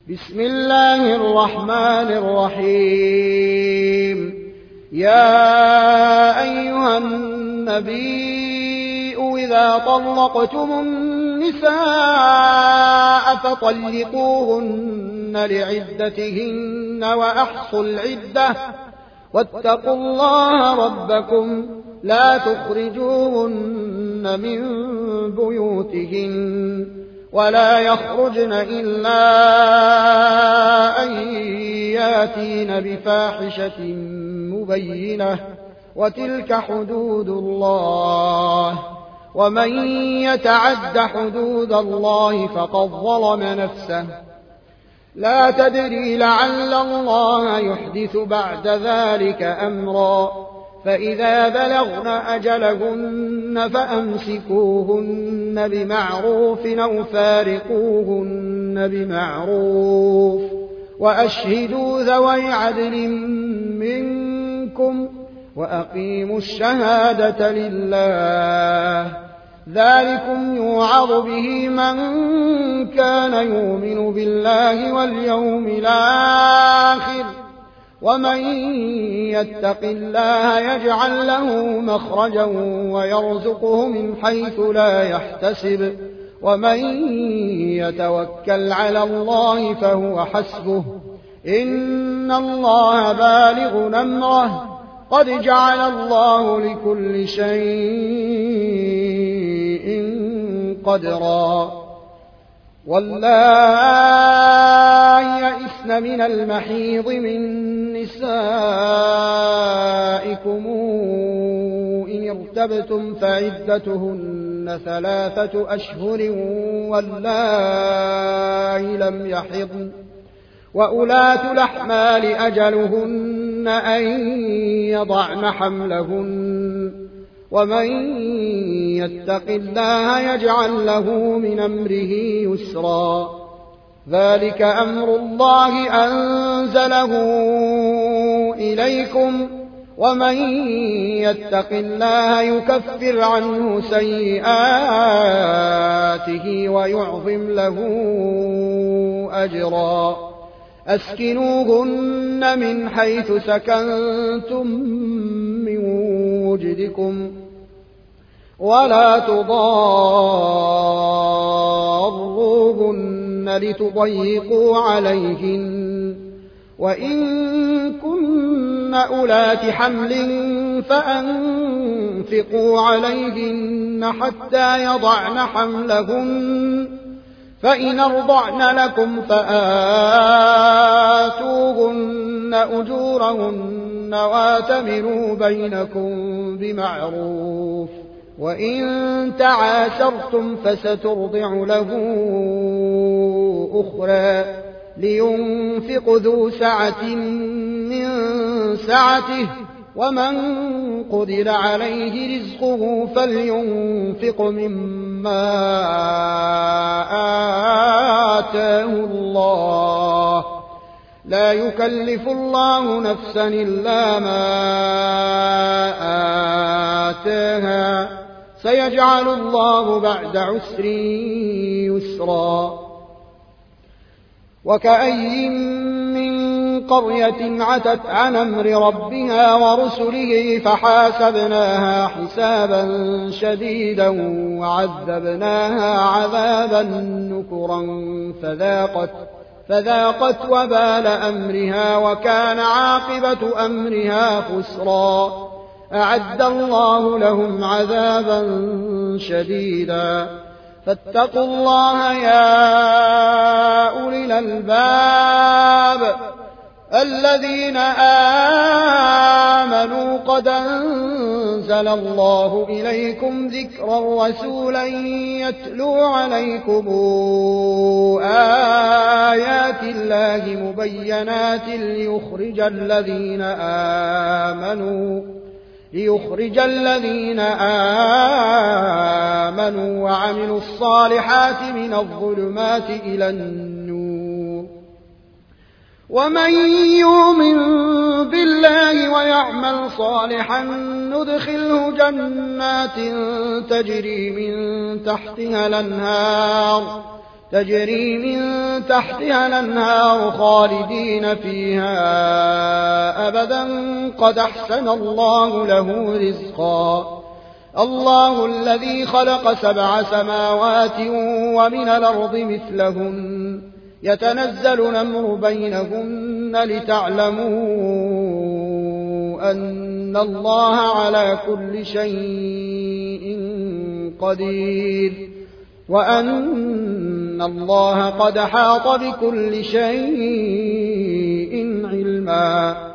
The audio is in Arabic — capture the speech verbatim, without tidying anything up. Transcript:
بسم الله الرحمن الرحيم. يا أيها النبي إذا طلقتم النساء فطلقوهن لعدتهن وأحصوا العدة واتقوا الله ربكم لا تخرجوهن من بيوتهن ولا يخرجن إلا أن ياتين بفاحشة مبينة وتلك حدود الله ومن يتعد حدود الله فقد ظلم نفسه لا تدري لعل الله يحدث بعد ذلك أمرا فإذا بلغن أجلهن فأمسكوهن بمعروف أو فارقوهن بمعروف وأشهدوا ذوي عدل منكم وأقيموا الشهادة لله ذلكم يوعظ به من كان يؤمن بالله واليوم الآخر ومن يتق الله يجعل له مخرجا ويرزقه من حيث لا يحتسب ومن يتوكل على الله فهو حسبه إن الله بالغ أمره قد جعل الله لكل شيء قدرا. واللائي يئسن من المحيض من نسائكم إن ارتبتم فعدتهن ثلاثة أشهر واللائي لم يحضن وأولاة الأحمال أجلهن أن يضعن حملهن ومن يتق الله يجعل له من أمره يسرا ذلك أمر الله أنزله إليكم ومن يتق الله يكفر عنه سيئاته ويعظم له أجرا أسكنوهن من حيث سكنتم من وجدكم ولا تضاروهن لتضيقوا عليهن وإن كن أولات حمل فأنفقوا عليهن حتى يضعن حملهن فإن أرضعن لكم فآتوهن أجورهن واتمروا بينكم بمعروف وإن تعاسرتم فسترضع له أخرى لينفق ذو سعة من سعته ومن قدر عليه رزقه فلينفق مما آتاه الله لا يكلف الله نفسا إلا ما آتاها سيجعل الله بعد عسر يسرا. وكأي من قرية عتت عن أمر ربها ورسله فحاسبناها حسابا شديدا وعذبناها عذابا نكرا فذاقت, فذاقت وبال أمرها وكان عاقبة أمرها خسرا. أعد الله لهم عذابا شديدا فاتقوا الله يا أولي الألباب الذين آمنوا قد أنزل الله إليكم ذكرا رسولا يتلو عليكم آيات الله مبينات ليخرج الذين آمنوا ليخرج الذين آمنوا وعملوا الصالحات من الظلمات إلى النور ومن يؤمن بالله ويعمل صالحا ندخله جنات تجري من تحتها الأنهار تجري من تحتها الأنهار خالدين فيها أبدا قد أحسن الله له رزقا الله الذي خلق سبع سماوات ومن الأرض مثلهن يتنزل الأمر بينهن لتعلموا أن الله على كل شيء قدير وأن الله قد حاط بكل شيء علما